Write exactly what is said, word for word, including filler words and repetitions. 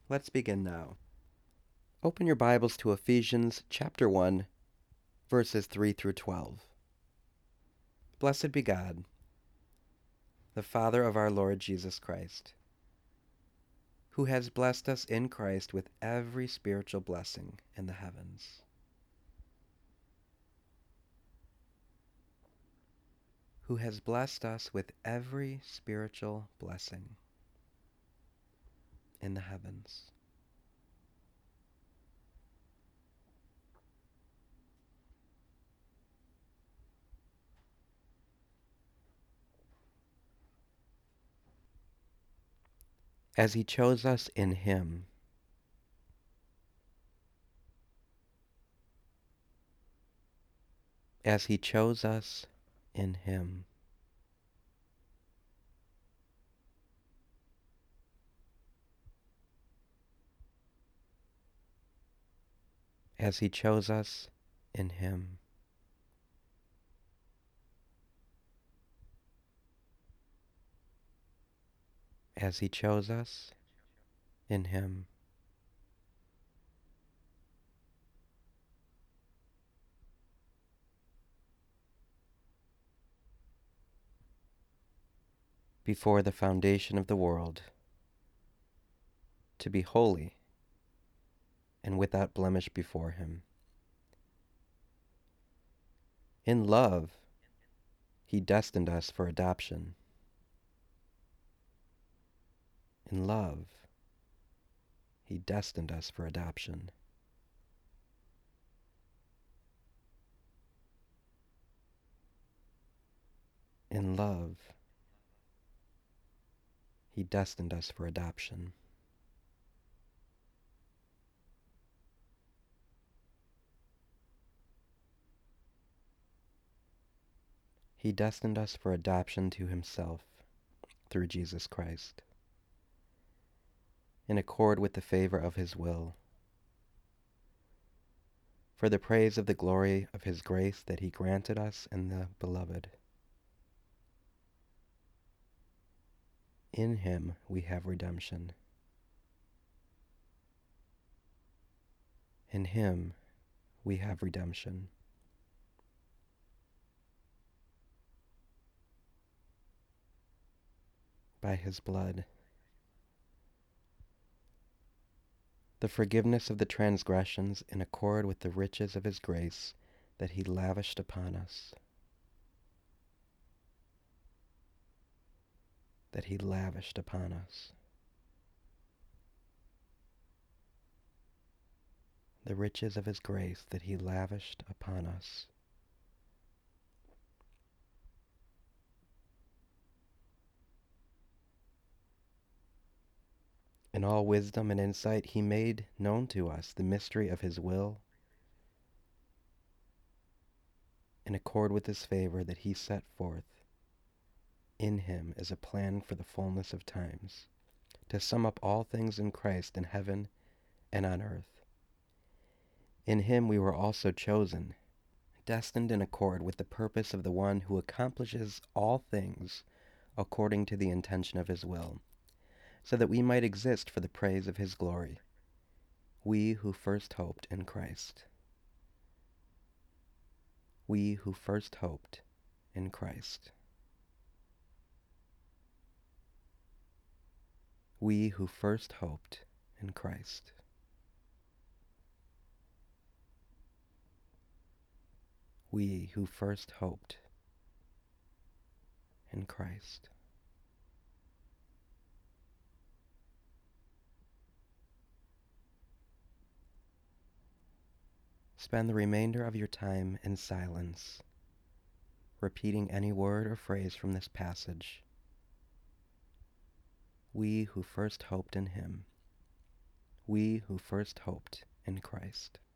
Let's begin now. Open your Bibles to Ephesians chapter one, verses three through twelve. Blessed be God, the Father of our Lord Jesus Christ, who has blessed us in Christ with every spiritual blessing in the heavens. Who has blessed us with every spiritual blessing in the heavens. As he chose us in him, as he chose us in him, as he chose us in him, as he chose us in him, before the foundation of the world, to be holy and without blemish before him. In love, he destined us for adoption. In love, he destined us for adoption. In love, he destined us for adoption. He destined us for adoption to himself through Jesus Christ, in accord with the favor of his will, for the praise of the glory of his grace that he granted us in the Beloved. In him we have redemption. In him we have redemption. By his blood, the forgiveness of the transgressions in accord with the riches of his grace that he lavished upon us. That he lavished upon us. The riches of his grace that he lavished upon us. In all wisdom and insight he made known to us the mystery of his will, in accord with his favor that he set forth in him as a plan for the fullness of times, to sum up all things in Christ in heaven and on earth. In him we were also chosen, destined in accord with the purpose of the one who accomplishes all things according to the intention of his will, so that we might exist for the praise of his glory, we who first hoped in Christ. We who first hoped in Christ. We who first hoped in Christ. We who first hoped in Christ. Spend the remainder of your time in silence, repeating any word or phrase from this passage. We who first hoped in him. We who first hoped in Christ.